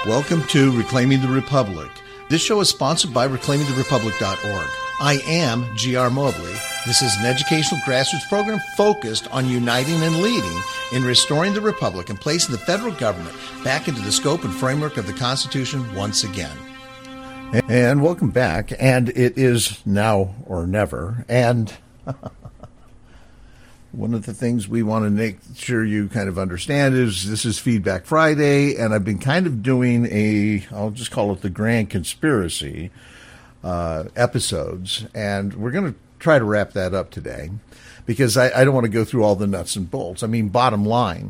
Welcome to Reclaiming the Republic. This show is sponsored by reclaimingtherepublic.org. I am G.R. Mobley. This is an educational grassroots program focused on uniting and leading in restoring the Republic and placing the federal government back into the scope and framework of the Constitution once again. And welcome back. And it is now or never. And one of the things we want to make sure you kind of understand is this is Feedback Friday, and I've been kind of doing I'll just call it the Grand Conspiracy episodes, and we're going to try to wrap that up today because I don't want to go through all the nuts and bolts. I mean, bottom line,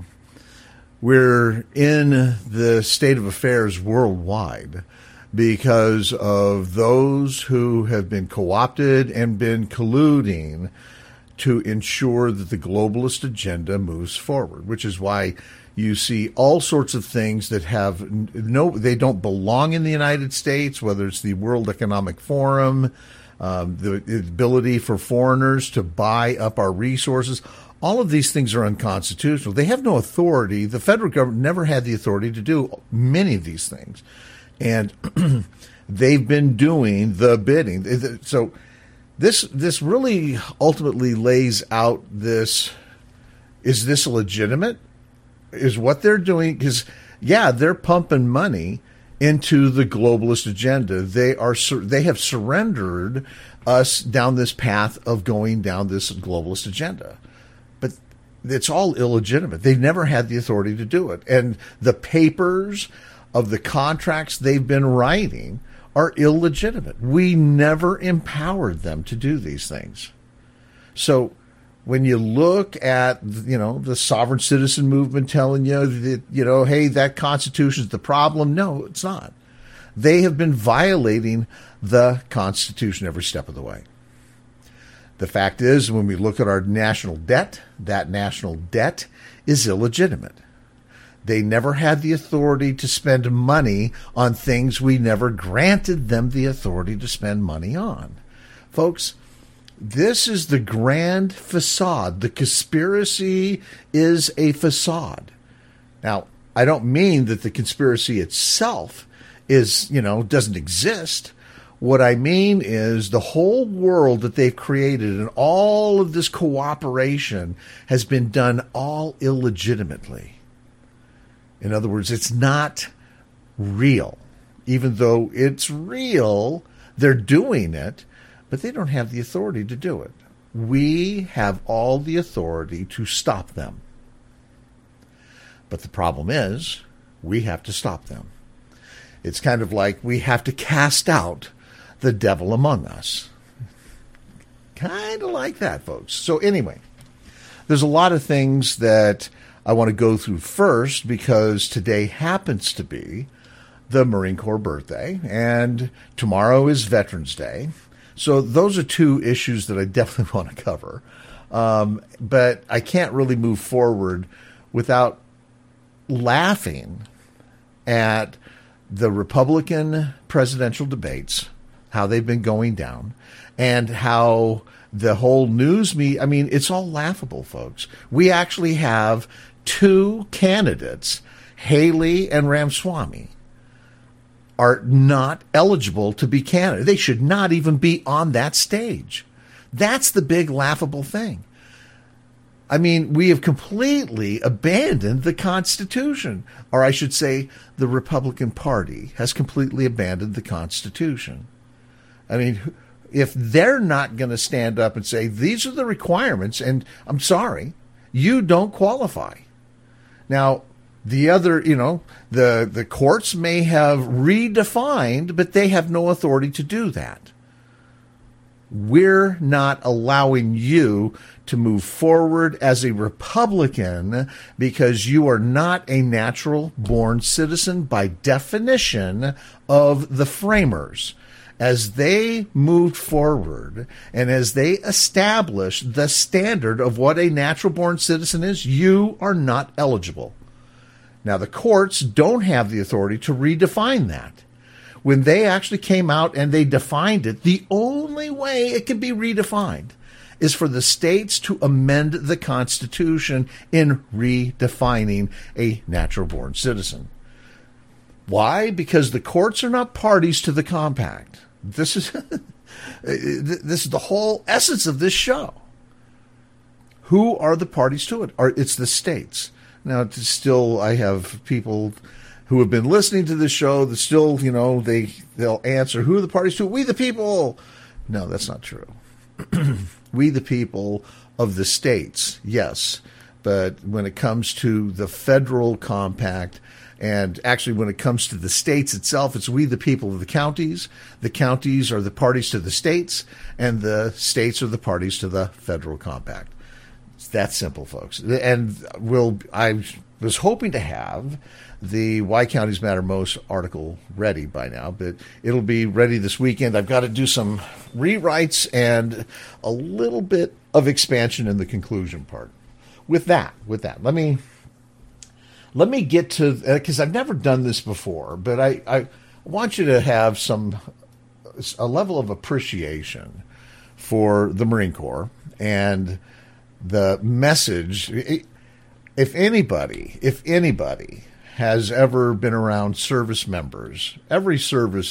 we're in the state of affairs worldwide because of those who have been co-opted and been colluding to ensure that the globalist agenda moves forward, which is why you see all sorts of things that they don't belong in the United States, whether it's the World Economic Forum, the ability for foreigners to buy up our resources. All of these things are unconstitutional. They have no authority. The federal government never had the authority to do many of these things. And they've been doing the bidding. So this really ultimately lays out this, is this legitimate? Is what they're doing? Because, yeah, they're pumping money into the globalist agenda. They have surrendered us down this path of going down this globalist agenda. But it's all illegitimate. They've never had the authority to do it. And the papers of the contracts they've been writing are illegitimate. We never empowered them to do these things. So when you look at, the sovereign citizen movement telling you that, hey, that Constitution is the problem, no, it's not. They have been violating the Constitution every step of the way. The fact is, when we look at our national debt, that national debt is illegitimate. They never had the authority to spend money on things we never granted them the authority to spend money on. Folks, this is the grand facade. The conspiracy is a facade. Now, I don't mean that the conspiracy itself doesn't exist. What I mean is the whole world that they've created and all of this cooperation has been done all illegitimately. In other words, it's not real. Even though it's real, they're doing it, but they don't have the authority to do it. We have all the authority to stop them. But the problem is, we have to stop them. It's kind of like we have to cast out the devil among us. Kind of like that, folks. So anyway, there's a lot of things that I want to go through first because today happens to be the Marine Corps birthday and tomorrow is Veterans Day. So those are two issues that I definitely want to cover. But I can't really move forward without laughing at the Republican presidential debates, how they've been going down, and how the whole news media, it's all laughable, folks. We actually have two candidates, Haley and Ramaswamy, are not eligible to be candidates. They should not even be on that stage. That's the big laughable thing. We have completely abandoned the Constitution. Or I should say, the Republican Party has completely abandoned the Constitution. If they're not going to stand up and say, these are the requirements, and I'm sorry, you don't qualify. Now, the other, the courts may have redefined, but they have no authority to do that. We're not allowing you to move forward as a Republican because you are not a natural-born citizen by definition of the framers. As they moved forward and as they established the standard of what a natural-born citizen is, you are not eligible. Now, the courts don't have the authority to redefine that. When they actually came out and they defined it, the only way it can be redefined is for the states to amend the Constitution in redefining a natural-born citizen. Why? Because the courts are not parties to the compact. This is this is the whole essence of this show. Who are the parties to it? It's the states. Now, still, I have people who have been listening to this show that still, they'll answer, who are the parties to it? We the people. No, that's not true. We the people of the states, yes. But when it comes to the federal compact, and actually when it comes to the states itself, it's we the people of the counties. The counties are the parties to the states, and the states are the parties to the federal compact. It's that simple, folks. And I was hoping to have the Why Counties Matter Most article ready by now, but it'll be ready this weekend. I've got to do some rewrites and a little bit of expansion in the conclusion part. With that, let me get to, because I've never done this before, but I want you to have a level of appreciation for the Marine Corps and the message. If anybody has ever been around service members, every service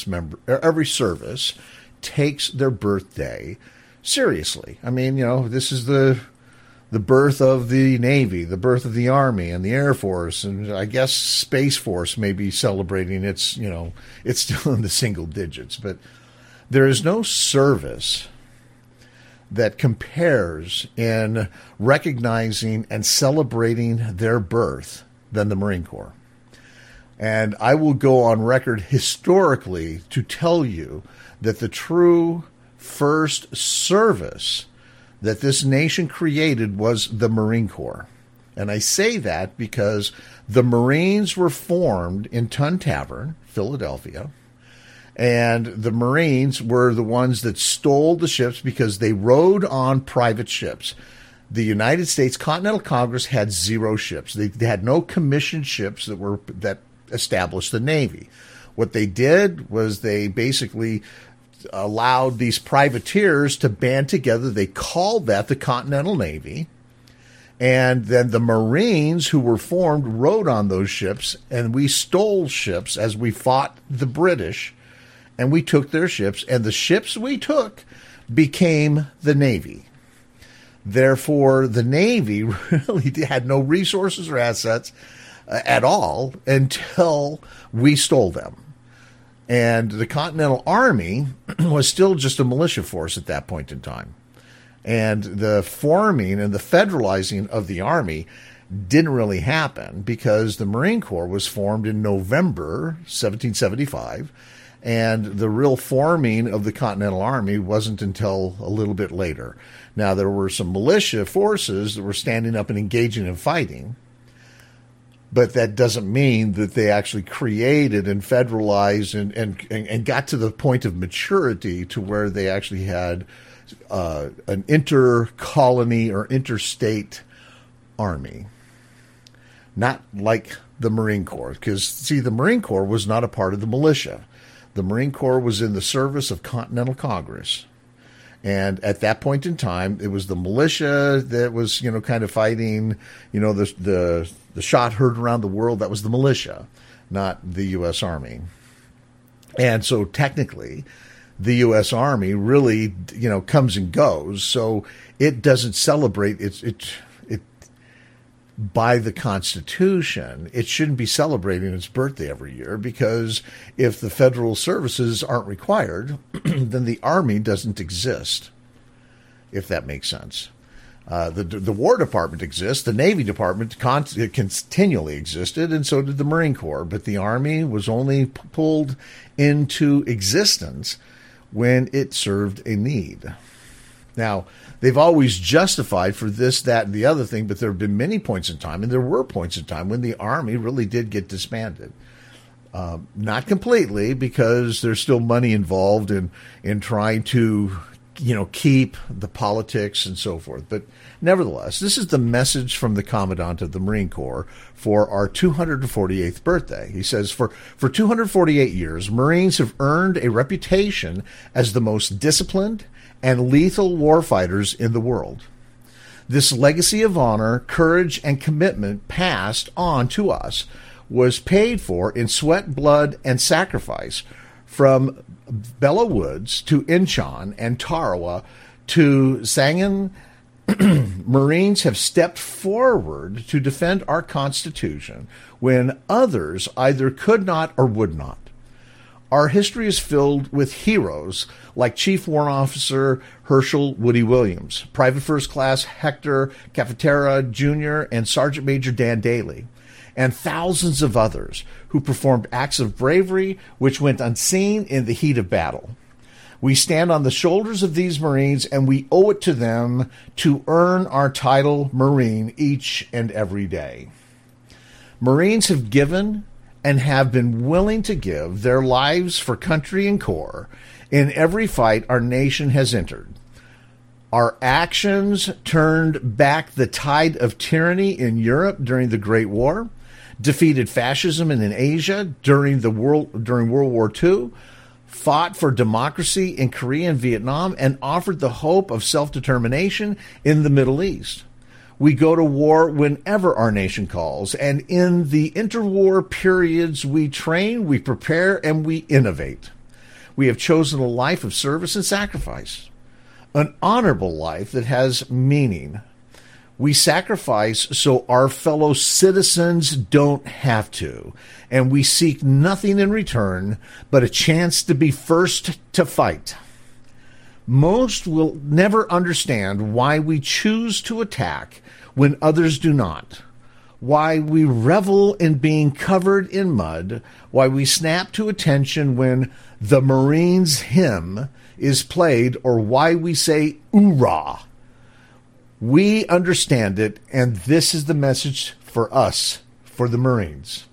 takes their birthday seriously. I mean, this is the birth of the Navy, the birth of the Army and the Air Force, and I guess Space Force may be celebrating it's still in the single digits, but there is no service that compares in recognizing and celebrating their birth than the Marine Corps. And I will go on record historically to tell you that the true first service that this nation created was the Marine Corps. And I say that because the Marines were formed in Tun Tavern, Philadelphia, and the Marines were the ones that stole the ships because they rode on private ships. The United States Continental Congress had 0 ships. They had no commissioned ships that established the Navy. What they did was they basically allowed these privateers to band together. They called that the Continental Navy. And then the Marines who were formed rode on those ships, and we stole ships as we fought the British, and we took their ships, and the ships we took became the Navy. Therefore, the Navy really had no resources or assets at all until we stole them. And the Continental Army was still just a militia force at that point in time. And the forming and the federalizing of the Army didn't really happen because the Marine Corps was formed in November 1775, and the real forming of the Continental Army wasn't until a little bit later. Now, there were some militia forces that were standing up and engaging in fighting, but that doesn't mean that they actually created and federalized and got to the point of maturity to where they actually had an inter-colony or interstate army. Not like the Marine Corps. Because, see, the Marine Corps was not a part of the militia. The Marine Corps was in the service of Continental Congress. And at that point in time, it was the militia that was, kind of fighting, the shot heard around the world. That was the militia, not the U.S. Army. And so technically, the U.S. Army really, comes and goes. So it doesn't celebrate it by the Constitution. It shouldn't be celebrating its birthday every year, because if the federal services aren't required, then the Army doesn't exist, if that makes sense. The War Department exists. The Navy Department continually existed, and so did the Marine Corps. But the Army was only pulled into existence when it served a need. Now, they've always justified for this, that, and the other thing, but there have been many points in time, and there were points in time when the Army really did get disbanded. Not completely, because there's still money involved in trying to, keep the politics and so forth. But nevertheless, this is the message from the Commandant of the Marine Corps for our 248th birthday. He says, for 248 years, Marines have earned a reputation as the most disciplined and lethal warfighters in the world. This legacy of honor, courage, and commitment passed on to us was paid for in sweat, blood, and sacrifice, from Belleau Woods to Incheon and Tarawa to Sangin. Marines have stepped forward to defend our Constitution when others either could not or would not. Our history is filled with heroes like Chief Warrant Officer Herschel Woody Williams, Private First Class Hector Cafetera Jr., and Sergeant Major Dan Daly, and thousands of others who performed acts of bravery which went unseen in the heat of battle. We stand on the shoulders of these Marines, and we owe it to them to earn our title Marine each and every day. Marines have given and have been willing to give their lives for country and corps in every fight our nation has entered. Our actions turned back the tide of tyranny in Europe during the Great War, defeated fascism in Asia during World War II, fought for democracy in Korea and Vietnam, and offered the hope of self-determination in the Middle East. We go to war whenever our nation calls, and in the interwar periods we train, we prepare, and we innovate. We have chosen a life of service and sacrifice, an honorable life that has meaning. We sacrifice so our fellow citizens don't have to, and we seek nothing in return but a chance to be first to fight. Most will never understand why we choose to attack when others do not, why we revel in being covered in mud, why we snap to attention when the Marines' hymn is played, or why we say "oorah." We understand it, and this is the message for us, for the Marines.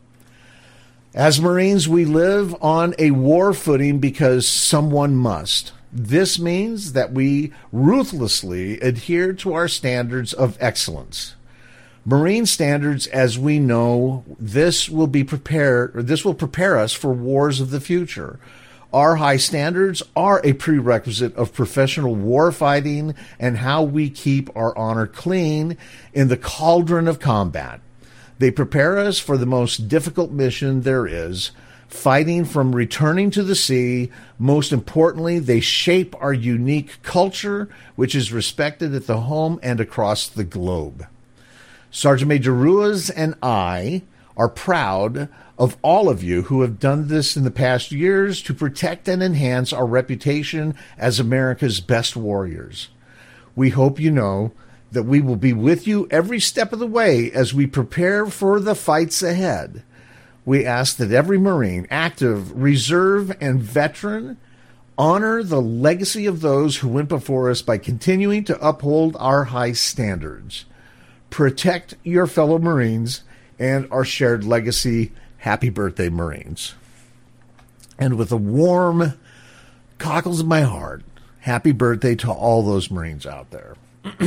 As Marines, we live on a war footing because someone must. This means that we ruthlessly adhere to our standards of excellence. Marine standards, as we know, this will prepare us for wars of the future. Our high standards are a prerequisite of professional war fighting and how we keep our honor clean in the cauldron of combat. They prepare us for the most difficult mission there is, fighting from returning to the sea. Most importantly, they shape our unique culture, which is respected at the home and across the globe. Sergeant Major Ruiz and I are proud of all of you who have done this in the past years to protect and enhance our reputation as America's best warriors. We hope you know that we will be with you every step of the way as we prepare for the fights ahead. We ask that every Marine, active, reserve, and veteran honor the legacy of those who went before us by continuing to uphold our high standards. Protect your fellow Marines and our shared legacy. Happy birthday, Marines. And with a warm cockles in my heart, happy birthday to all those Marines out there.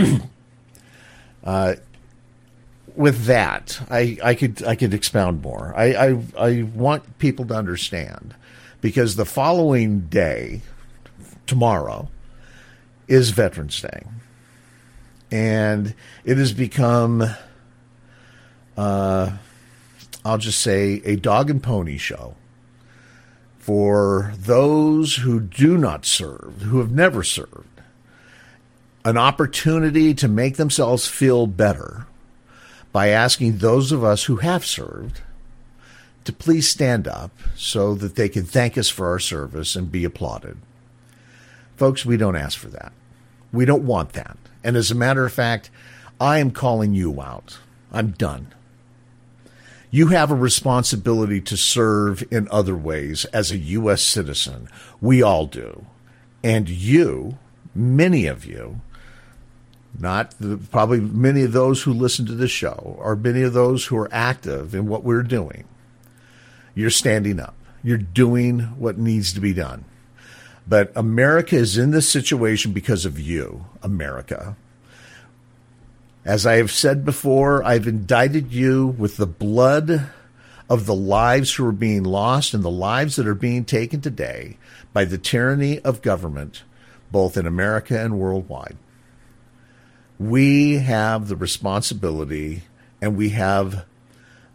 With that, I could expound more. I want people to understand, because the following day, tomorrow, is Veterans Day. And it has become, I'll just say, a dog and pony show for those who do not serve, who have never served, an opportunity to make themselves feel better by asking those of us who have served to please stand up so that they can thank us for our service and be applauded. Folks, we don't ask for that. We don't want that. And as a matter of fact, I am calling you out. I'm done. You have a responsibility to serve in other ways as a U.S. citizen. We all do. And you, many of you, probably many of those who listen to this show, or many of those who are active in what we're doing, you're standing up. You're doing what needs to be done. But America is in this situation because of you, America. As I have said before, I've indicted you with the blood of the lives who are being lost and the lives that are being taken today by the tyranny of government, both in America and worldwide. We have the responsibility, and we have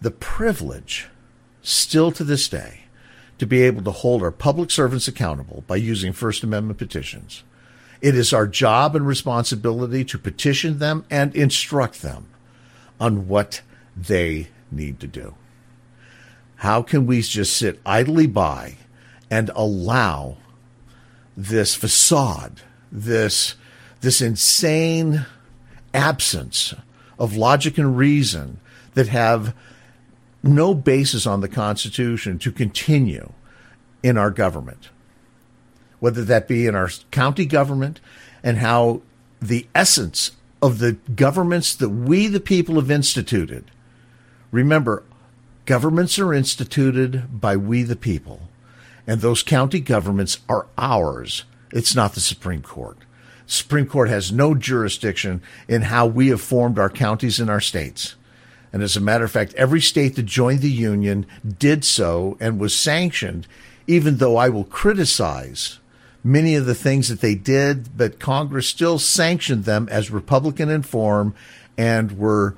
the privilege, still to this day, to be able to hold our public servants accountable by using First Amendment petitions. It is our job and responsibility to petition them and instruct them on what they need to do. How can we just sit idly by and allow this facade, this insane absence of logic and reason that have no basis on the Constitution to continue in our government, whether that be in our county government, and how the essence of the governments that we, the people, have instituted. Remember, governments are instituted by we, the people, and those county governments are ours. It's not the Supreme Court. Supreme Court has no jurisdiction in how we have formed our counties and our states. And as a matter of fact, every state that joined the Union did so and was sanctioned, even though I will criticize many of the things that they did, but Congress still sanctioned them as Republican in form and were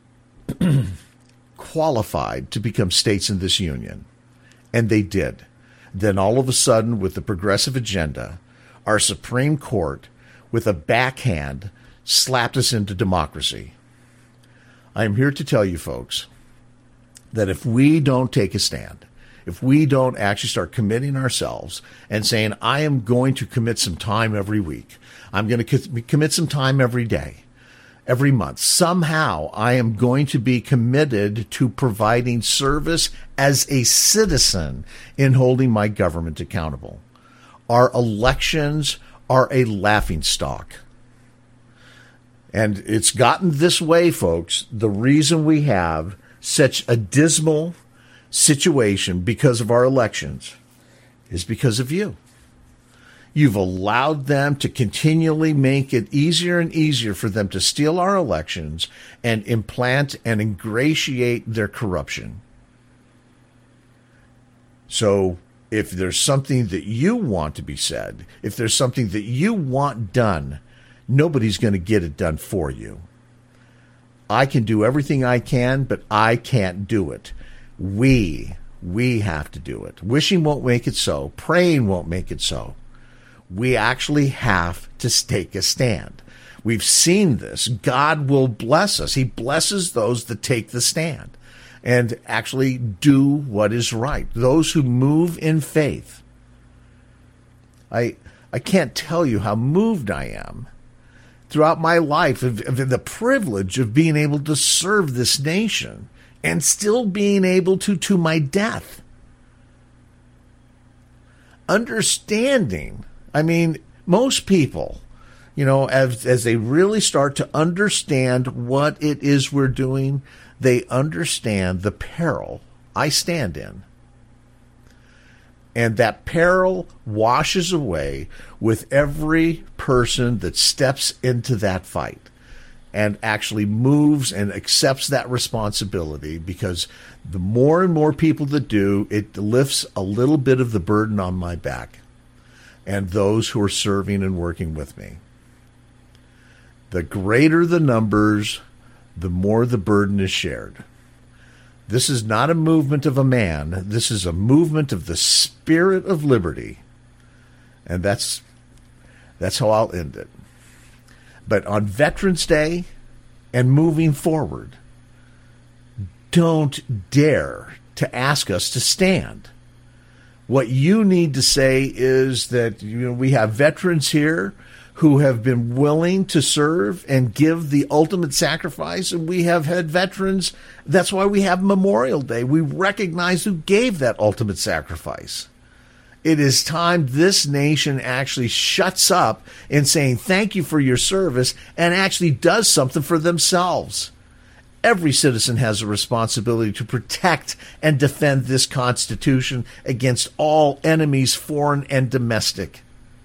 qualified to become states in this union. And they did. Then all of a sudden, with the progressive agenda, our Supreme Court, with a backhand, slapped us into democracy. I am here to tell you, folks, that if we don't take a stand, if we don't actually start committing ourselves and saying, I am going to commit some time every week, I'm going to commit some time every day, every month, somehow I am going to be committed to providing service as a citizen in holding my government accountable. Our elections are a laughingstock. And it's gotten this way, folks. The reason we have such a dismal situation because of our elections is because of you. You've allowed them to continually make it easier and easier for them to steal our elections and implant and ingratiate their corruption. So if there's something that you want to be said, if there's something that you want done, nobody's going to get it done for you. I can do everything I can, but I can't do it. We have to do it. Wishing won't make it so. Praying won't make it so. We actually have to take a stand. We've seen this. God will bless us. He blesses those that take the stand and actually do what is right. Those who move in faith. I can't tell you how moved I am throughout my life of the privilege of being able to serve this nation and still being able to my death. Understanding, I mean, most people, as they really start to understand what it is we're doing, they understand the peril I stand in. And that peril washes away with every person that steps into that fight and actually moves and accepts that responsibility, because the more and more people that do, it lifts a little bit of the burden on my back and those who are serving and working with me. The greater the numbers, the more the burden is shared. This is not a movement of a man. This is a movement of the spirit of liberty. And that's how I'll end it. But on Veterans Day and moving forward, don't dare to ask us to stand. What you need to say is that we have veterans here who have been willing to serve and give the ultimate sacrifice, and we have had veterans. That's why we have Memorial Day. We recognize who gave that ultimate sacrifice. It is time this nation actually shuts up in saying thank you for your service and actually does something for themselves. Every citizen has a responsibility to protect and defend this Constitution against all enemies, foreign and domestic.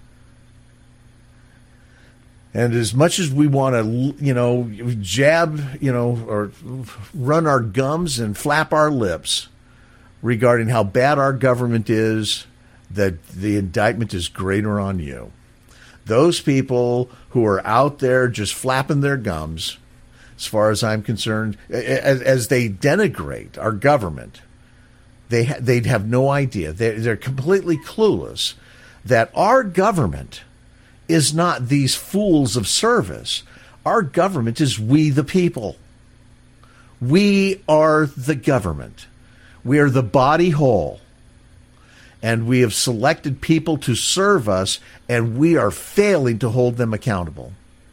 And as much as we want to, jab, or run our gums and flap our lips regarding how bad our government is, that the indictment is greater on you. Those people who are out there just flapping their gums, as far as I'm concerned, as they denigrate our government, they'd have no idea. They're completely clueless that our government is not these fools of service. Our government is we the people. We are the government. We are the body whole. And we have selected people to serve us, and we are failing to hold them accountable.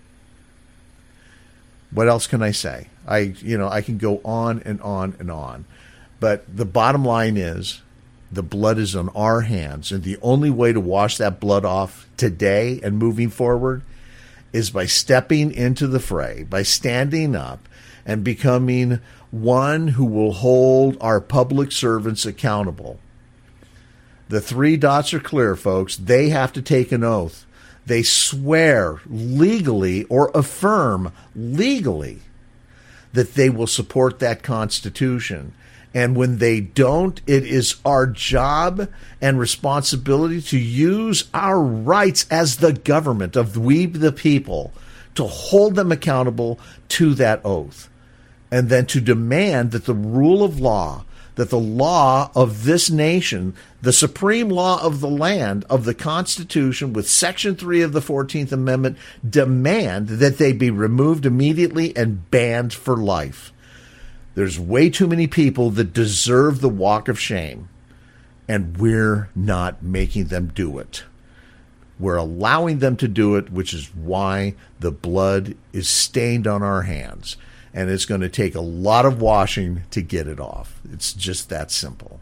What else can I say? I can go on and on and on. But the bottom line is, the blood is on our hands, and the only way to wash that blood off today and moving forward is by stepping into the fray, by standing up and becoming one who will hold our public servants accountable. The 3 dots are clear, folks. They have to take an oath. They swear legally or affirm legally that they will support that Constitution. And when they don't, it is our job and responsibility to use our rights as the government of we the people to hold them accountable to that oath. And then to demand that the rule of law, that the law of this nation, the supreme law of the land, of the Constitution, with Section 3 of the 14th Amendment, demand that they be removed immediately and banned for life. There's way too many people that deserve the walk of shame, and we're not making them do it. We're allowing them to do it, which is why the blood is stained on our hands. And it's going to take a lot of washing to get it off. It's just that simple.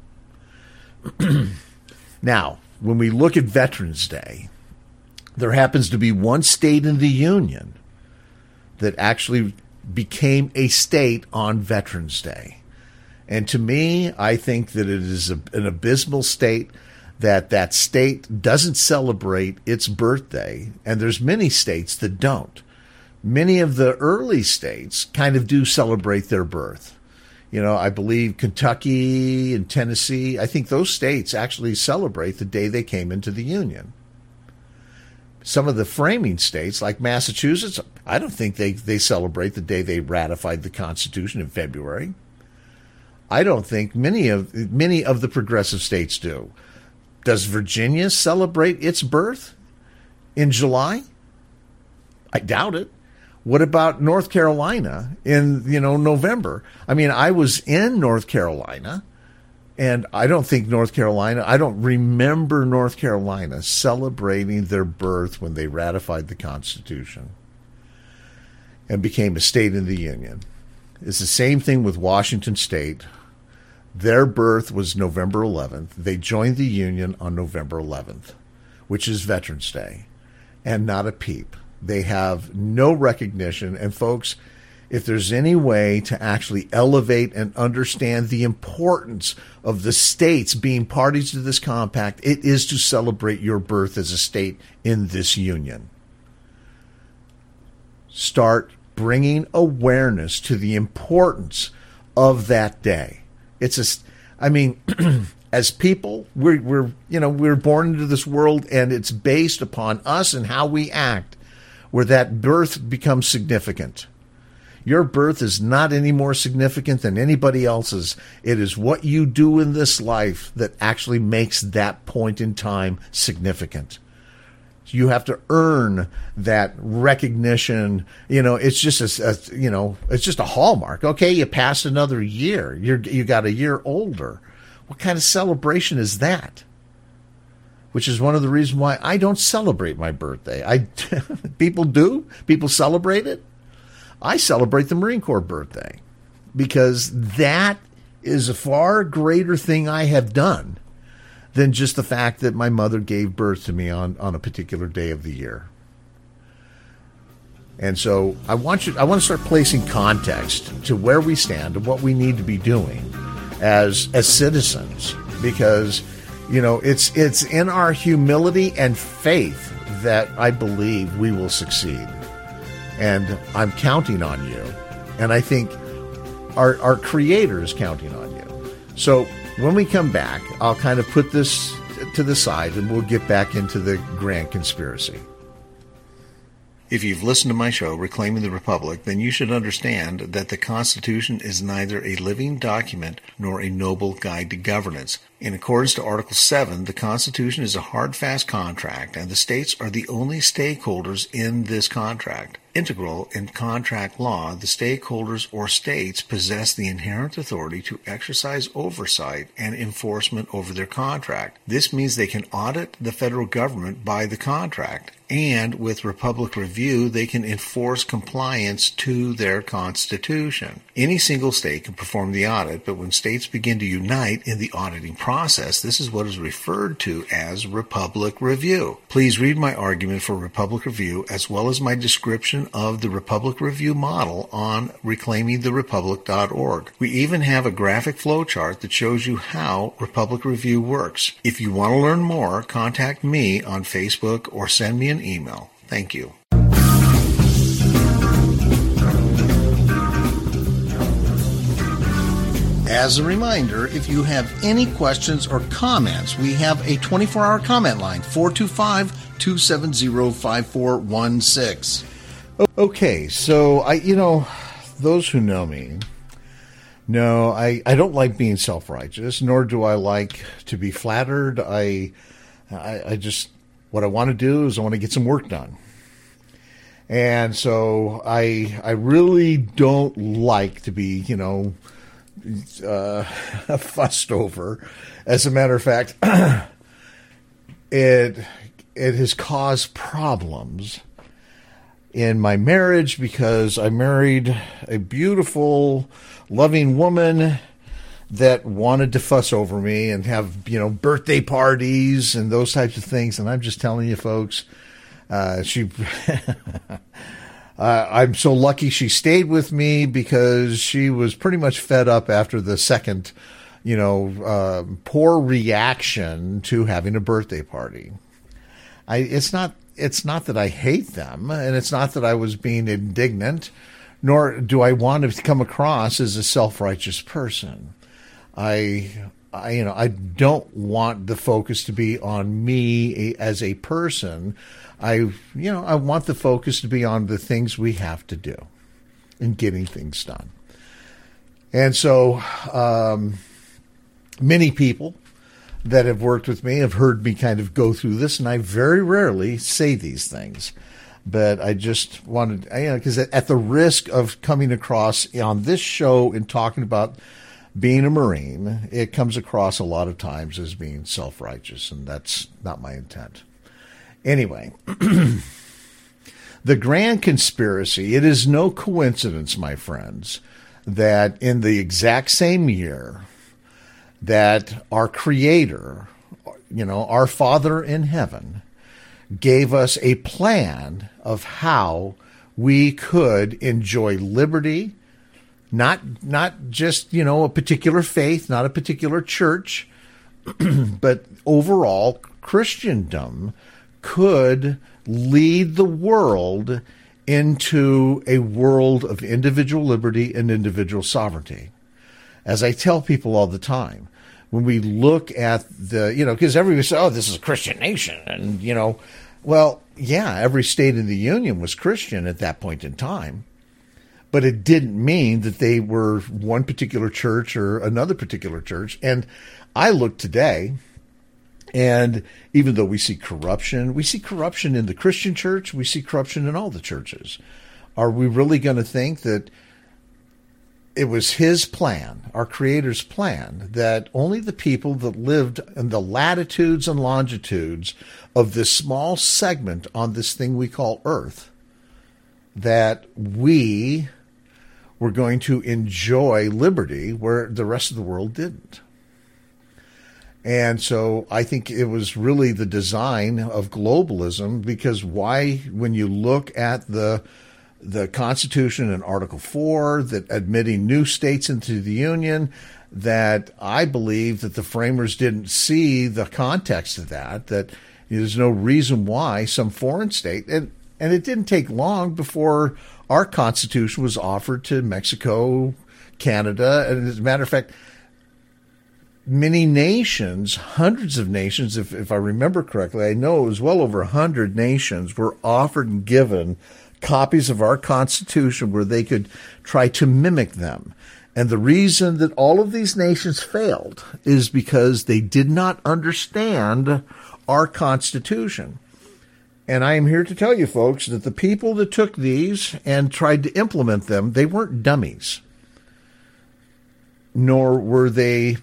Now, when we look at Veterans Day, there happens to be one state in the Union that actually became a state on Veterans Day. And to me, I think that it is an abysmal state that state doesn't celebrate its birthday. And there's many states that don't. Many of the early states kind of do celebrate their birth. I believe Kentucky and Tennessee, I think those states actually celebrate the day they came into the Union. Some of the framing states, like Massachusetts, I don't think they celebrate the day they ratified the Constitution in February. I don't think many of the progressive states do. Does Virginia celebrate its birth in July? I doubt it. What about North Carolina in, November? I mean, I was in North Carolina, and I don't remember North Carolina celebrating their birth when they ratified the Constitution and became a state in the Union. It's the same thing with Washington State. Their birth was November 11th. They joined the Union on November 11th, which is Veterans Day, and not a peep. They have no recognition. And folks, if there's any way to actually elevate and understand the importance of the states being parties to this compact, it is to celebrate your birth as a state in this union. Start bringing awareness to the importance of that day. As people, we're born into this world, and it's based upon us and how we act, where that birth becomes significant. Your birth is not any more significant than anybody else's. It is what you do in this life that actually makes that point in time significant. You have to earn that recognition. It's just it's just a hallmark. Okay, you passed another year. You got a year older. What kind of celebration is that? Which is one of the reasons why I don't celebrate my birthday. People do. People celebrate it. I celebrate the Marine Corps birthday because that is a far greater thing I have done than just the fact that my mother gave birth to me on a particular day of the year. And so I want to start placing context to where we stand and what we need to be doing as citizens, because it's in our humility and faith that I believe we will succeed. And I'm counting on you. And I think our Creator is counting on you. So when we come back, I'll kind of put this to the side and we'll get back into the grand conspiracy. If you've listened to my show, Reclaiming the Republic, then you should understand that the Constitution is neither a living document nor a noble guide to governance. In accordance to Article 7, the Constitution is a hard, fast contract, and the states are the only stakeholders in this contract. Integral in contract law, the stakeholders or states possess the inherent authority to exercise oversight and enforcement over their contract. This means they can audit the federal government by the contract, and with Republic Review, they can enforce compliance to their Constitution. Any single state can perform the audit, but when states begin to unite in the auditing process, this is what is referred to as Republic Review. Please read my argument for Republic Review as well as my description of the Republic Review model on reclaimingtherepublic.org. We even have a graphic flowchart that shows you how Republic Review works. If you want to learn more, contact me on Facebook or send me an email. Thank you. As a reminder, if you have any questions or comments, we have a 24-hour comment line, 425-270-5416. Okay, so those who know me know I don't like being self-righteous, nor do I like to be flattered. I just, what I want to do is I want to get some work done. And so I really don't like to be, fussed over. As a matter of fact, it has caused problems in my marriage because I married a beautiful, loving woman that wanted to fuss over me and have, birthday parties and those types of things. And I'm just telling you, folks, I'm so lucky she stayed with me because she was pretty much fed up after the second, poor reaction to having a birthday party. It's not that I hate them, and it's not that I was being indignant, nor do I want to come across as a self-righteous person. I don't want the focus to be on me as a person. I want the focus to be on the things we have to do and getting things done. And so, many people that have worked with me have heard me kind of go through this, and I very rarely say these things. But I just wanted, because at the risk of coming across on this show and talking about being a Marine, it comes across a lot of times as being self-righteous, and that's not my intent. Anyway, the grand conspiracy, it is no coincidence, my friends, that in the exact same year that our Creator, our Father in heaven, gave us a plan of how we could enjoy liberty, not just, a particular faith, not a particular church, but overall Christendom could lead the world into a world of individual liberty and individual sovereignty. As I tell people all the time, when we look at because everybody says, oh, this is a Christian nation. And, well, yeah, every state in the Union was Christian at that point in time. But it didn't mean that they were one particular church or another particular church. And I look today, and even though we see corruption in the Christian church, we see corruption in all the churches. Are we really going to think that it was his plan, our Creator's plan, that only the people that lived in the latitudes and longitudes of this small segment on this thing we call Earth, that we were going to enjoy liberty where the rest of the world didn't? And so I think it was really the design of globalism, because when you look at the Constitution in Article 4, that admitting new states into the Union, that I believe that the framers didn't see the context of that there's no reason why some foreign state, and it didn't take long before our Constitution was offered to Mexico, Canada, and as a matter of fact, many nations, hundreds of nations, if I remember correctly, I know it was well over 100 nations were offered and given copies of our Constitution where they could try to mimic them. And the reason that all of these nations failed is because they did not understand our Constitution. And I am here to tell you, folks, that the people that took these and tried to implement them, they weren't dummies. Nor were they,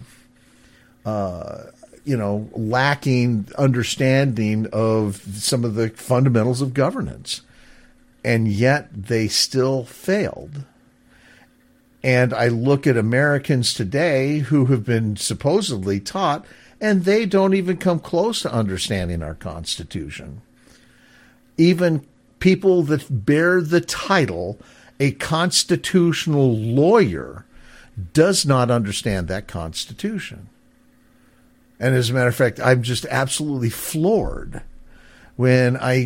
lacking understanding of some of the fundamentals of governance. And yet they still failed. And I look at Americans today who have been supposedly taught, and they don't even come close to understanding our Constitution. Even people that bear the title, a constitutional lawyer, does not understand that Constitution. And as a matter of fact, I'm just absolutely floored when I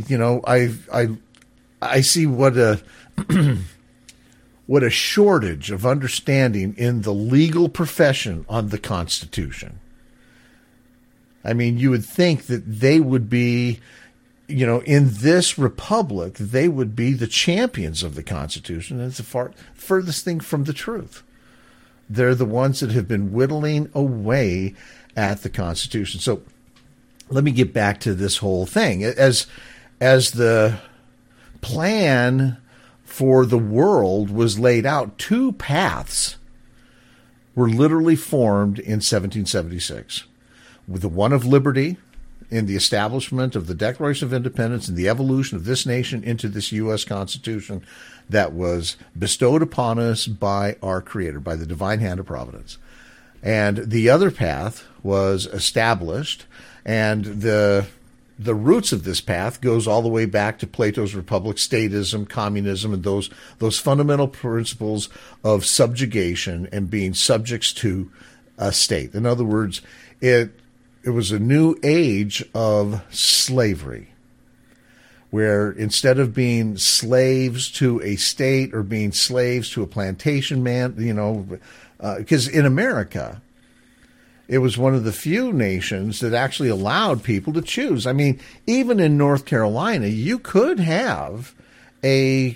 see what a what a shortage of understanding in the legal profession on the Constitution. I mean, you would think that they would be, in this republic, they would be the champions of the Constitution. And it's the furthest thing from the truth. They're the ones that have been whittling away at the Constitution. So let me get back to this whole thing. As the plan for the world was laid out, two paths were literally formed in 1776. With the one of liberty in the establishment of the Declaration of Independence and the evolution of this nation into this U.S. Constitution that was bestowed upon us by our Creator, by the divine hand of providence. And the other path was established, and the roots of this path goes all the way back to Plato's Republic, statism, communism, and those fundamental principles of subjugation and being subjects to a state. In other words, it was a new age of slavery, where instead of being slaves to a state or being slaves to a plantation man, because in America, it was one of the few nations that actually allowed people to choose. I mean, even in North Carolina, you could have a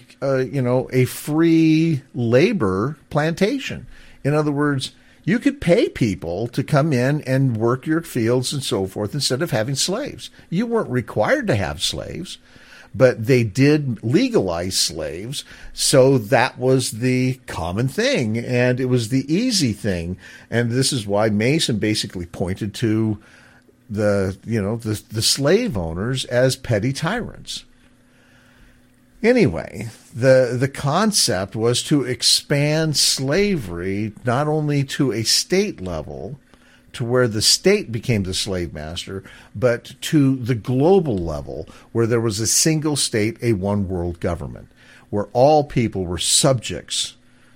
free labor plantation. In other words, you could pay people to come in and work your fields and so forth instead of having slaves. You weren't required to have slaves, but they did legalize slaves, so that was the common thing, and it was the easy thing. And this is why Mason basically pointed to the slave owners as petty tyrants. Anyway, the concept was to expand slavery not only to a state level, to where the state became the slave master, but to the global level, where there was a single state, a one world government, where all people were subjects,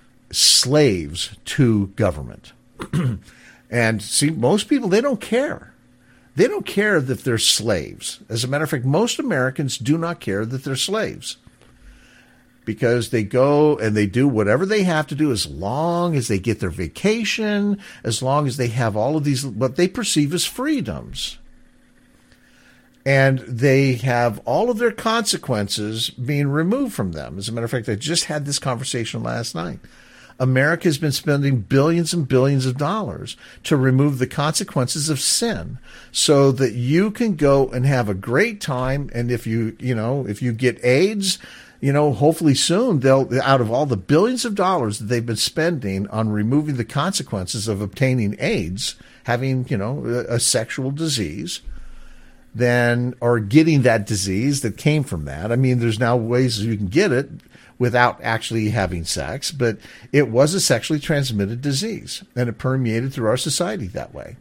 slaves to government. And see, most people, they don't care. They don't care that they're slaves. As a matter of fact, most Americans do not care that they're slaves, because they go and they do whatever they have to do as long as they get their vacation, as long as they have all of these, what they perceive as freedoms. And they have all of their consequences being removed from them. As a matter of fact, I just had this conversation last night. America has been spending billions and billions of dollars to remove the consequences of sin so that you can go and have a great time. And if you get AIDS, hopefully soon they'll, out of all the billions of dollars that they've been spending on removing the consequences of obtaining AIDS, having, a sexual disease, then, or getting that disease that came from that. I mean, there's now ways you can get it without actually having sex, but it was a sexually transmitted disease, and it permeated through our society that way.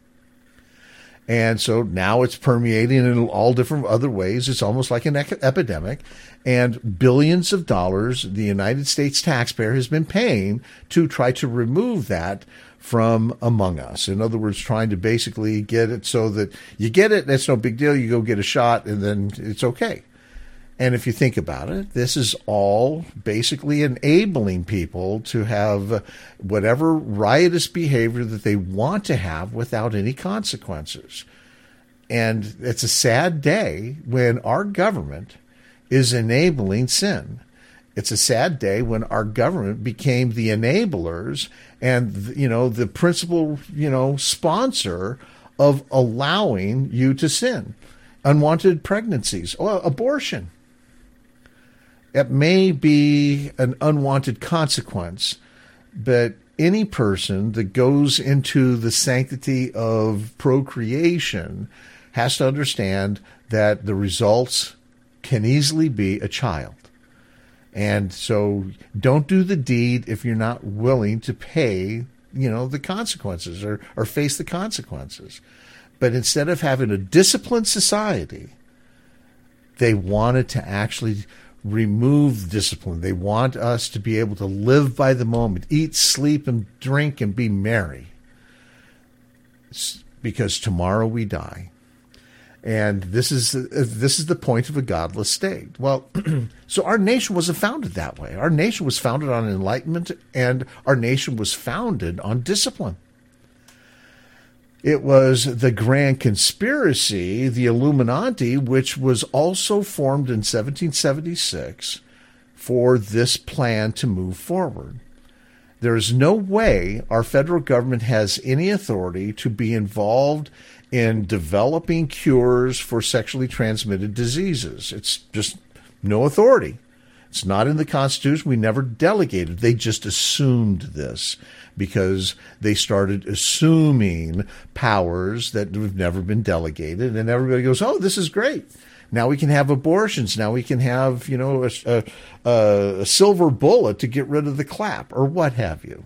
And so now it's permeating in all different other ways. It's almost like an epidemic. And billions of dollars the United States taxpayer has been paying to try to remove that from among us. In other words, trying to basically get it so that you get it, that's no big deal. You go get a shot, and then it's okay. And if you think about it, this is all basically enabling people to have whatever riotous behavior that they want to have without any consequences. And it's a sad day when our government is enabling sin. It's a sad day when our government became the enablers and, the principal, sponsor of allowing you to sin. Unwanted pregnancies, abortion. It may be an unwanted consequence, but any person that goes into the sanctity of procreation has to understand that the results can easily be a child. And so don't do the deed if you're not willing to pay, the consequences or face the consequences. But instead of having a disciplined society, they wanted to actually remove discipline. They want us to be able to live by the moment, eat, sleep, and drink, and be merry. Because tomorrow we die. And this is the point of a godless state. Well, so our nation wasn't founded that way. Our nation was founded on enlightenment, and our nation was founded on discipline. It was the Grand Conspiracy, the Illuminati, which was also formed in 1776 for this plan to move forward. There is no way our federal government has any authority to be involved in developing cures for sexually transmitted diseases. It's just no authority. It's not in the Constitution. We never delegated. They just assumed this because they started assuming powers that have never been delegated. And everybody goes, oh, this is great. Now we can have abortions. Now we can have, a silver bullet to get rid of the clap or what have you.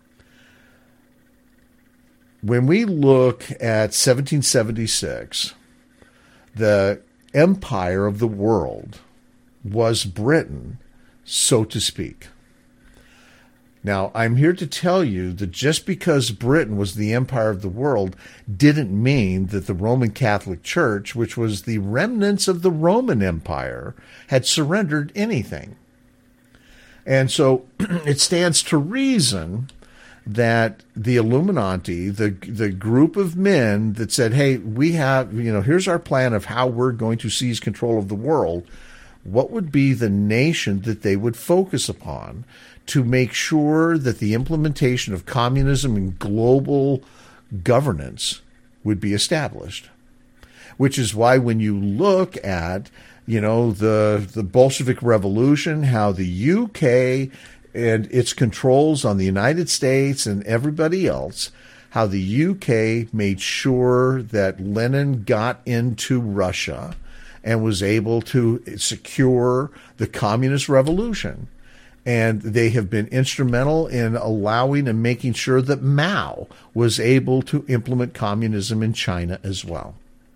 When we look at 1776, the empire of the world was Britain, so to speak. Now, I'm here to tell you that just because Britain was the empire of the world didn't mean that the Roman Catholic Church, which was the remnants of the Roman Empire, had surrendered anything. And so it stands to reason that the Illuminati, the group of men that said, hey, we have, here's our plan of how we're going to seize control of the world, what would be the nation that they would focus upon to make sure that the implementation of communism and global governance would be established? Which is why when you look at, the Bolshevik Revolution, how the UK and its controls on the United States and everybody else, how the UK made sure that Lenin got into Russia and was able to secure the communist revolution. And they have been instrumental in allowing and making sure that Mao was able to implement communism in China as well.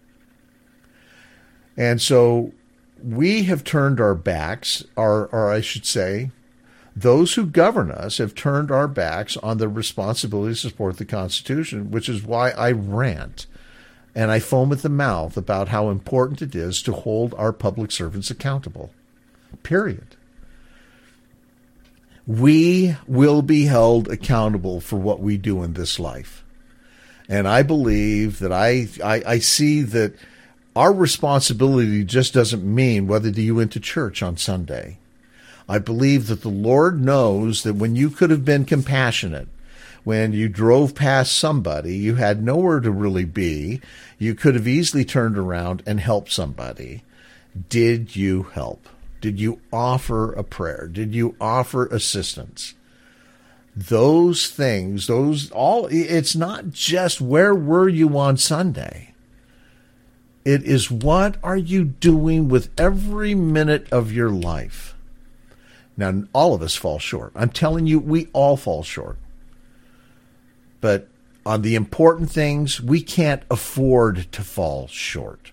And so we have turned our backs, or I should say, those who govern us have turned our backs on the responsibility to support the Constitution, which is why I rant and I foam at the mouth about how important it is to hold our public servants accountable. Period. We will be held accountable for what we do in this life. And I believe that I see that our responsibility just doesn't mean whether you went to church on Sunday. I believe that the Lord knows that when you could have been compassionate, when you drove past somebody, you had nowhere to really be, you could have easily turned around and helped somebody. Did you help? Did you offer a prayer? Did you offer assistance? Those things, it's not just where were you on Sunday. It is what are you doing with every minute of your life? Now, all of us fall short. I'm telling you, we all fall short. But on the important things, we can't afford to fall short.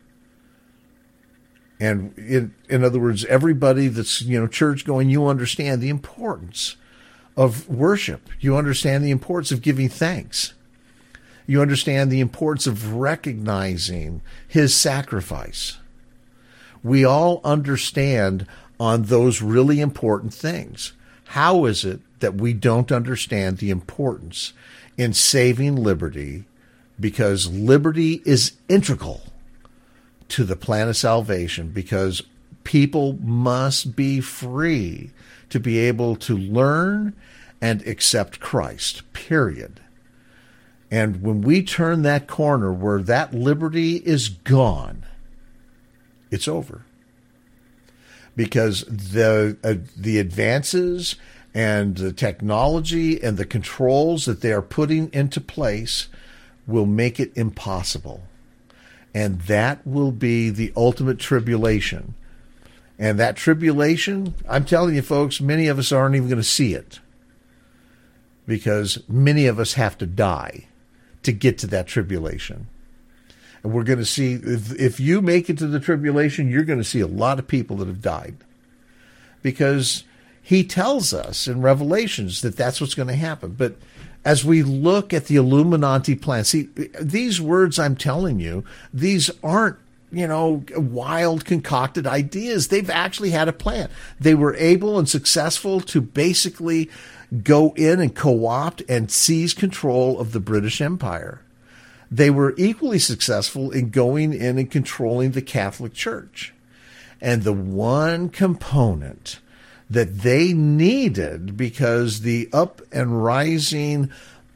And in other words, everybody that's, church going, you understand the importance of worship. You understand the importance of giving thanks. You understand the importance of recognizing his sacrifice. We all understand on those really important things. How is it that we don't understand the importance in saving liberty? Because liberty is integral to the plan of salvation, because people must be free to be able to learn and accept Christ, period. And when we turn that corner where that liberty is gone, it's over. Because the advances and the technology and the controls that they are putting into place will make it impossible. And that will be the ultimate tribulation. And that tribulation, I'm telling you folks, many of us aren't even going to see it. Because many of us have to die to get to that tribulation. And we're going to see, if you make it to the tribulation, you're going to see a lot of people that have died. Because he tells us in Revelations that that's what's going to happen. But as we look at the Illuminati plan, see, these words I'm telling you, these aren't, wild concocted ideas. They've actually had a plan. They were able and successful to basically go in and co-opt and seize control of the British Empire. They were equally successful in going in and controlling the Catholic Church. And the one component that they needed, because the up and rising,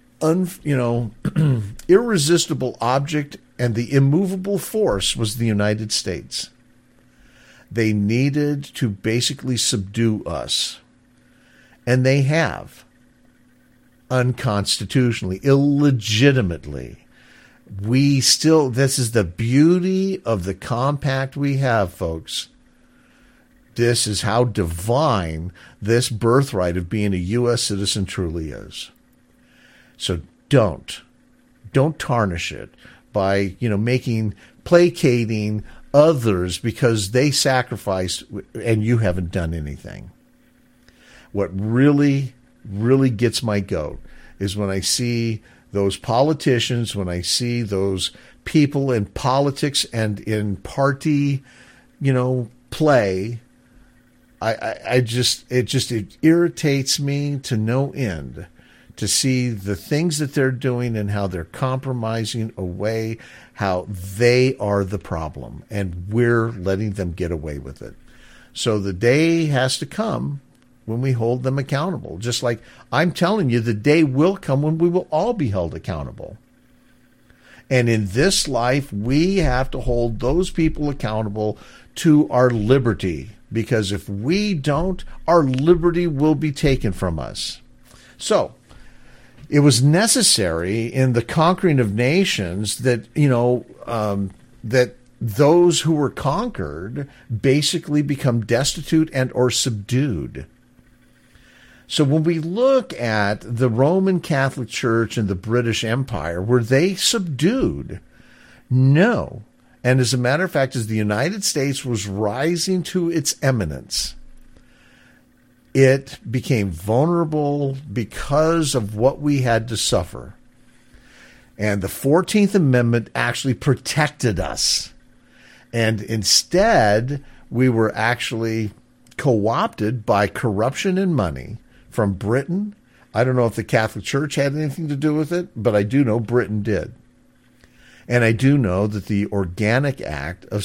irresistible object and the immovable force was the United States. They needed to basically subdue us. And they have, unconstitutionally, illegitimately. This is the beauty of the compact we have, folks. This is how divine this birthright of being a U.S. citizen truly is. So don't tarnish it by, placating others because they sacrificed and you haven't done anything. What really, really gets my goat is when I see those politicians, when I see those people in politics and in party, play. It irritates me to no end to see the things that they're doing and how they're compromising away, how they are the problem, and we're letting them get away with it. So the day has to come when we hold them accountable. Just like I'm telling you, the day will come when we will all be held accountable. And in this life, we have to hold those people accountable to our liberty, because if we don't, our liberty will be taken from us. So it was necessary in the conquering of nations that, that those who were conquered basically become destitute and or subdued. So when we look at the Roman Catholic Church and the British Empire, were they subdued? No. And as a matter of fact, as the United States was rising to its eminence, it became vulnerable because of what we had to suffer. And the 14th Amendment actually protected us. And instead, we were actually co-opted by corruption and money from Britain. I don't know if the Catholic Church had anything to do with it, but I do know Britain did. And I do know that the Organic Act of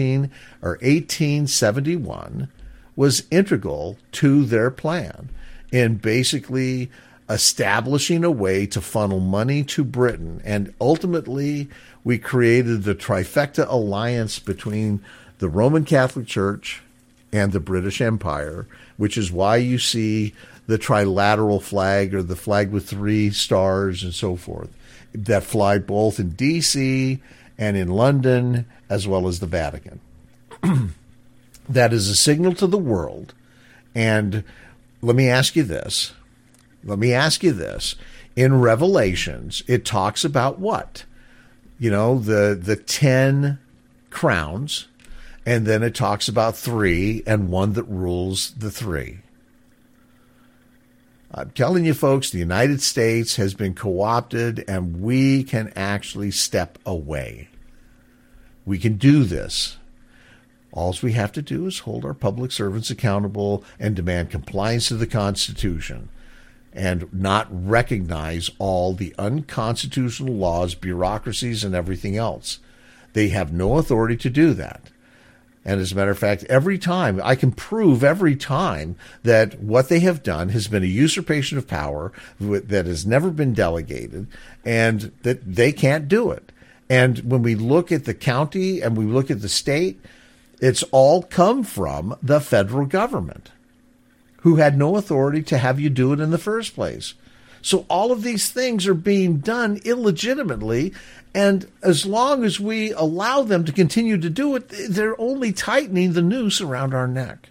1871 was integral to their plan in basically establishing a way to funnel money to Britain. And ultimately, we created the trifecta alliance between the Roman Catholic Church and the British Empire, which is why you see the trilateral flag, or the flag with 3 stars and so forth, that fly both in D.C. and in London, as well as the Vatican. That is a signal to the world. And let me ask you this. In Revelations, it talks about what? The 10 crowns, and then it talks about 3 and one that rules the 3. I'm telling you, folks, the United States has been co-opted, and we can actually step away. We can do this. All we have to do is hold our public servants accountable and demand compliance to the Constitution and not recognize all the unconstitutional laws, bureaucracies, and everything else. They have no authority to do that. And as a matter of fact, every time, I can prove every time that what they have done has been a usurpation of power that has never been delegated and that they can't do it. And when we look at the county and we look at the state, it's all come from the federal government, who had no authority to have you do it in the first place. So all of these things are being done illegitimately, and as long as we allow them to continue to do it, they're only tightening the noose around our neck.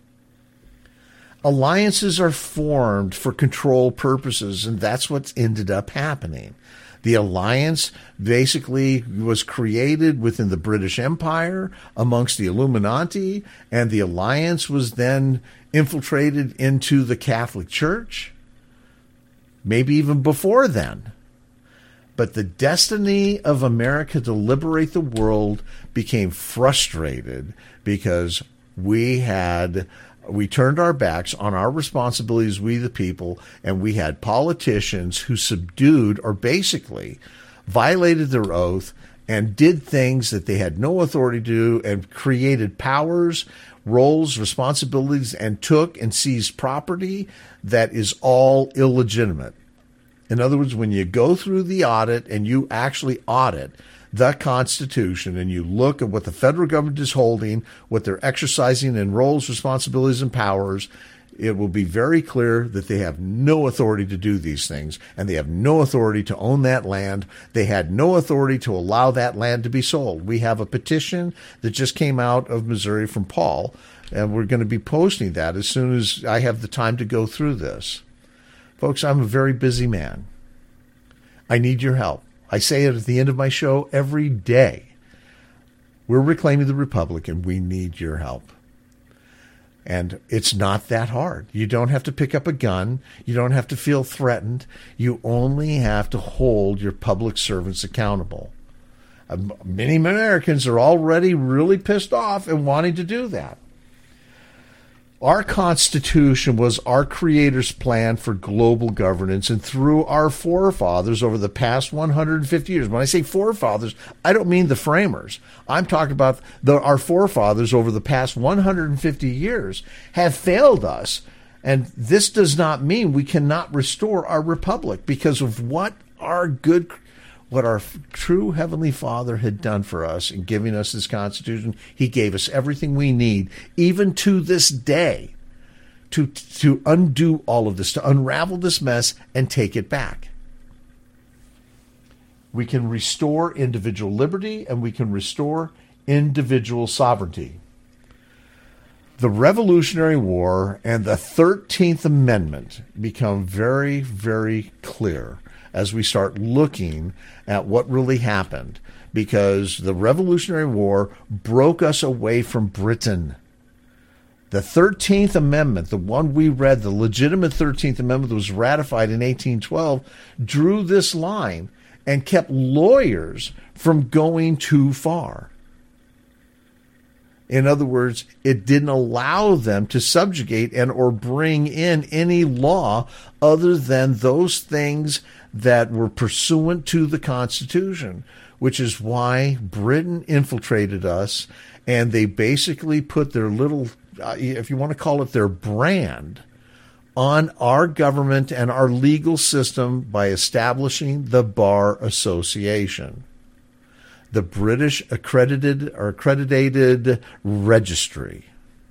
Alliances are formed for control purposes, and that's what's ended up happening. The alliance basically was created within the British Empire amongst the Illuminati, and the alliance was then infiltrated into the Catholic Church, maybe even before then. But the destiny of America to liberate the world became frustrated because we turned our backs on our responsibilities, we the people, and we had politicians who subdued or basically violated their oath and did things that they had no authority to do and created powers, roles, responsibilities, and took and seized property that is all illegitimate. In other words, when you go through the audit and you actually audit the Constitution and you look at what the federal government is holding, what they're exercising in roles, responsibilities, and powers, it will be very clear that they have no authority to do these things, and they have no authority to own that land. They had no authority to allow that land to be sold. We have a petition that just came out of Missouri from Paul, and we're going to be posting that as soon as I have the time to go through this. Folks, I'm a very busy man. I need your help. I say it at the end of my show every day. We're reclaiming the Republic, and we need your help. And it's not that hard. You don't have to pick up a gun. You don't have to feel threatened. You only have to hold your public servants accountable. Many Americans are already really pissed off and wanting to do that. Our Constitution was our Creator's plan for global governance, and through our forefathers over the past 150 years. When I say forefathers, I don't mean the framers. I'm talking about our forefathers over the past 150 years have failed us, and this does not mean we cannot restore our republic because of what our true Heavenly Father had done for us in giving us this Constitution. He gave us everything we need, even to this day, to undo all of this, to unravel this mess and take it back. We can restore individual liberty and we can restore individual sovereignty. The Revolutionary War and the 13th Amendment become very, very clear as we start looking at what really happened, because the Revolutionary War broke us away from Britain. The 13th Amendment, the one we read, the legitimate 13th Amendment that was ratified in 1812, drew this line and kept lawyers from going too far. In other words, it didn't allow them to subjugate and or bring in any law other than those things that were pursuant to the Constitution, which is why Britain infiltrated us, and they basically put their little, if you want to call it their brand, on our government and our legal system by establishing the Bar Association, the British accredited registry.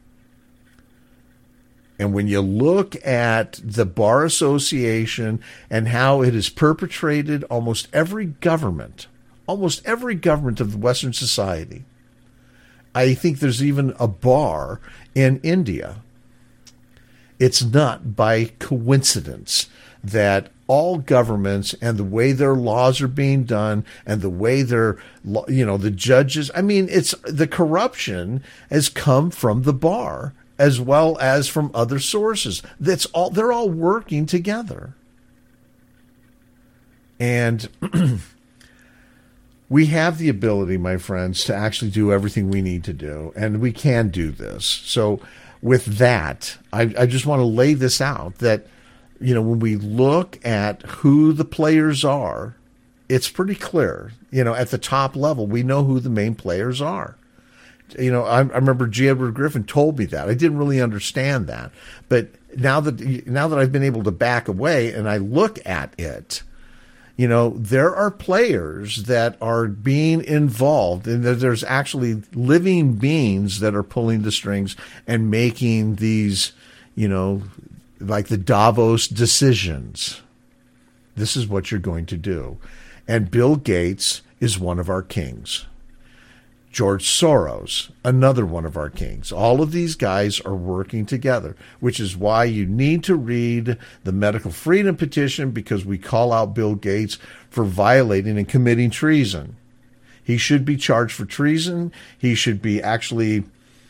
And when you look at the Bar Association and how it has perpetrated almost every government of the Western society, I think there's even a bar in India. It's not by coincidence that all governments and the way their laws are being done and the way the judges, it's the corruption has come from the bar as well as from other sources. They're all working together. And we have the ability, my friends, to actually do everything we need to do, and we can do this. So with that, I just want to lay this out that, when we look at who the players are, it's pretty clear. At the top level, we know who the main players are. I remember G. Edward Griffin told me that. I didn't really understand that. But now that I've been able to back away and I look at it, there are players that are being involved, and there's actually living beings that are pulling the strings and making these, like the Davos decisions. This is what you're going to do. And Bill Gates is one of our kings. George Soros, another one of our kings. All of these guys are working together, which is why you need to read the Medical Freedom Petition, because we call out Bill Gates for violating and committing treason. He should be charged for treason. He should be actually,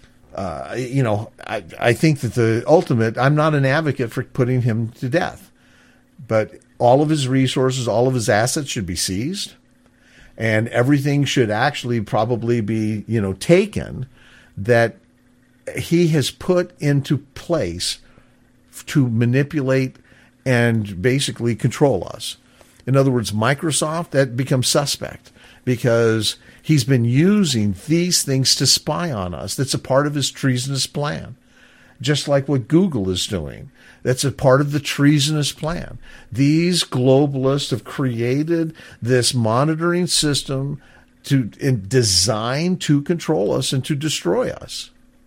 I think that the ultimate, I'm not an advocate for putting him to death, but all of his resources, all of his assets should be seized. And everything should actually probably be, taken that he has put into place to manipulate and basically control us. In other words, Microsoft, that becomes suspect because he's been using these things to spy on us. That's a part of his treasonous plan, just like what Google is doing. That's a part of the treasonous plan. These globalists have created this monitoring system designed to control us and to destroy us.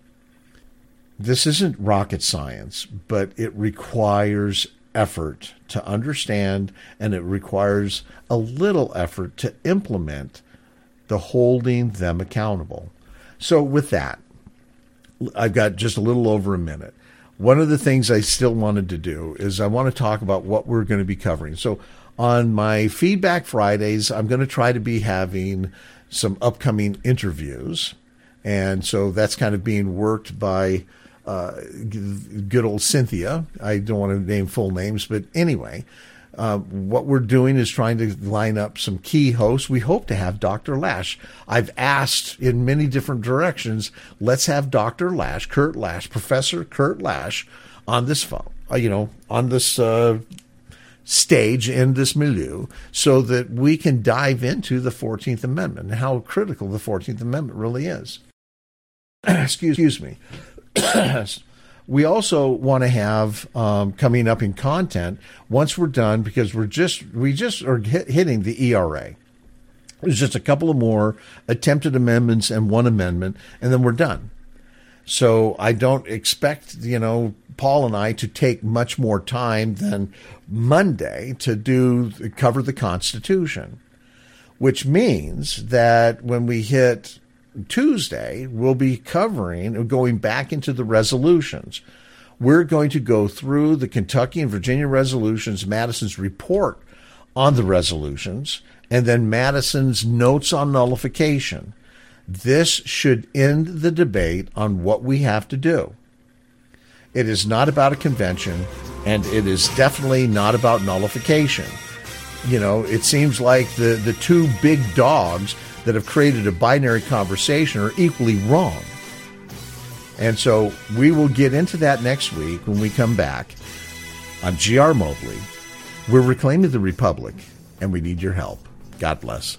This isn't rocket science, but it requires effort to understand, and it requires a little effort to implement the holding them accountable. So with that, I've got just a little over a minute. One of the things I still wanted to do is I want to talk about what we're going to be covering. So on my Feedback Fridays, I'm going to try to be having some upcoming interviews. And so that's kind of being worked by good old Cynthia. I don't want to name full names, but anyway, what we're doing is trying to line up some key hosts. We hope to have Dr. Lash. I've asked in many different directions, let's have Dr. Lash, Kurt Lash, Professor Kurt Lash on this phone, on this stage in this milieu, so that we can dive into the 14th Amendment and how critical the 14th Amendment really is. Excuse me. We also want to have coming up in content once we're done, because we just are hitting the ERA. There's just a couple of more attempted amendments and one amendment, and then we're done. So I don't expect, Paul and I to take much more time than Monday to cover the Constitution, which means that when we hit Tuesday, we'll be going back into the resolutions. We're going to go through the Kentucky and Virginia resolutions, Madison's report on the resolutions, and then Madison's notes on nullification. This should end the debate on what we have to do. It is not about a convention, and it is definitely not about nullification. It seems like the two big dogs that have created a binary conversation are equally wrong. And so we will get into that next week when we come back. I'm G.R. Mobley. We're reclaiming the Republic, and we need your help. God bless.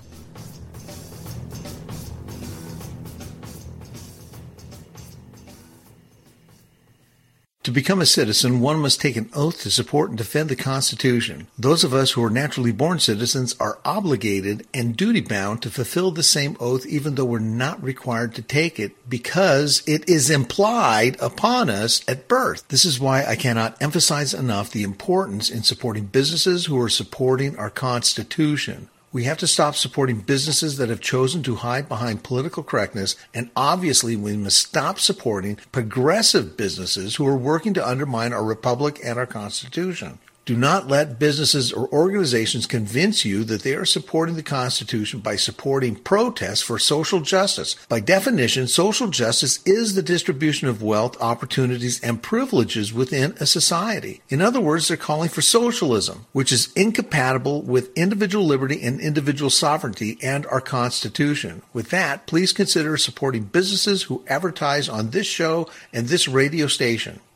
To become a citizen, one must take an oath to support and defend the Constitution. Those of us who are naturally born citizens are obligated and duty-bound to fulfill the same oath, even though we're not required to take it, because it is implied upon us at birth. This is why I cannot emphasize enough the importance in supporting businesses who are supporting our Constitution. We have to stop supporting businesses that have chosen to hide behind political correctness, and obviously we must stop supporting progressive businesses who are working to undermine our republic and our Constitution. Do not let businesses or organizations convince you that they are supporting the Constitution by supporting protests for social justice. By definition, social justice is the distribution of wealth, opportunities, and privileges within a society. In other words, they're calling for socialism, which is incompatible with individual liberty and individual sovereignty and our Constitution. With that, please consider supporting businesses who advertise on this show and this radio station.